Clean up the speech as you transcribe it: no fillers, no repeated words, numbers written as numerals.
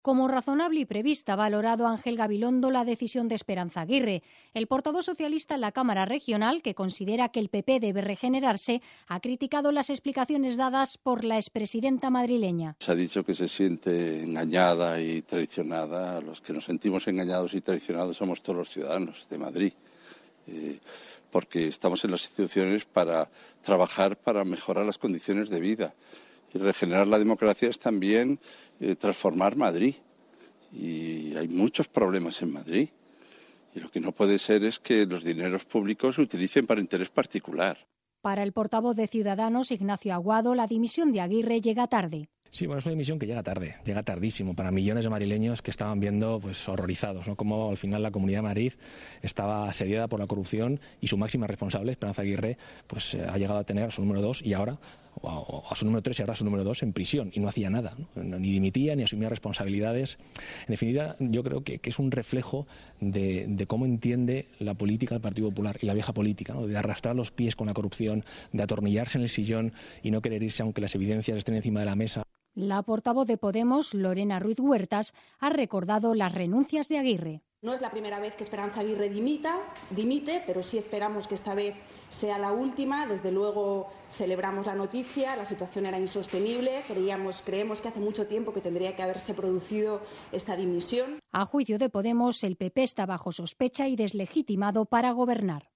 Como razonable y prevista ha valorado Ángel Gabilondo la decisión de Esperanza Aguirre. El portavoz socialista en la Cámara Regional, que considera que el PP debe regenerarse, ha criticado las explicaciones dadas por la expresidenta madrileña. Se ha dicho que se siente engañada y traicionada. Los que nos sentimos engañados y traicionados somos todos los ciudadanos de Madrid, porque estamos en las instituciones para trabajar para mejorar las condiciones de vida. Y regenerar la democracia es también transformar Madrid. Y hay muchos problemas en Madrid. Y lo que no puede ser es que los dineros públicos se utilicen para interés particular. Para el portavoz de Ciudadanos, Ignacio Aguado, la dimisión de Aguirre llega tarde. Sí, bueno, es una dimisión que llega tarde, llega tardísimo para millones de madrileños que estaban viendo horrorizados, ¿no? Cómo al final la Comunidad de Madrid estaba asediada por la corrupción y su máxima responsable, Esperanza Aguirre, ha llegado a tener a su número 2 y ahora a su número 3 y ahora a su número 2 en prisión y no hacía nada, ¿no? Ni dimitía ni asumía responsabilidades. En definitiva, yo creo que es un reflejo de cómo entiende la política del Partido Popular y la vieja política, ¿no? De arrastrar los pies con la corrupción, de atornillarse en el sillón y no querer irse aunque las evidencias estén encima de la mesa. La portavoz de Podemos, Lorena Ruiz Huertas, ha recordado las renuncias de Aguirre. No es la primera vez que Esperanza Aguirre dimite, pero sí esperamos que esta vez sea la última. Desde luego celebramos la noticia, la situación era insostenible, creemos que hace mucho tiempo que tendría que haberse producido esta dimisión. A juicio de Podemos, el PP está bajo sospecha y deslegitimado para gobernar.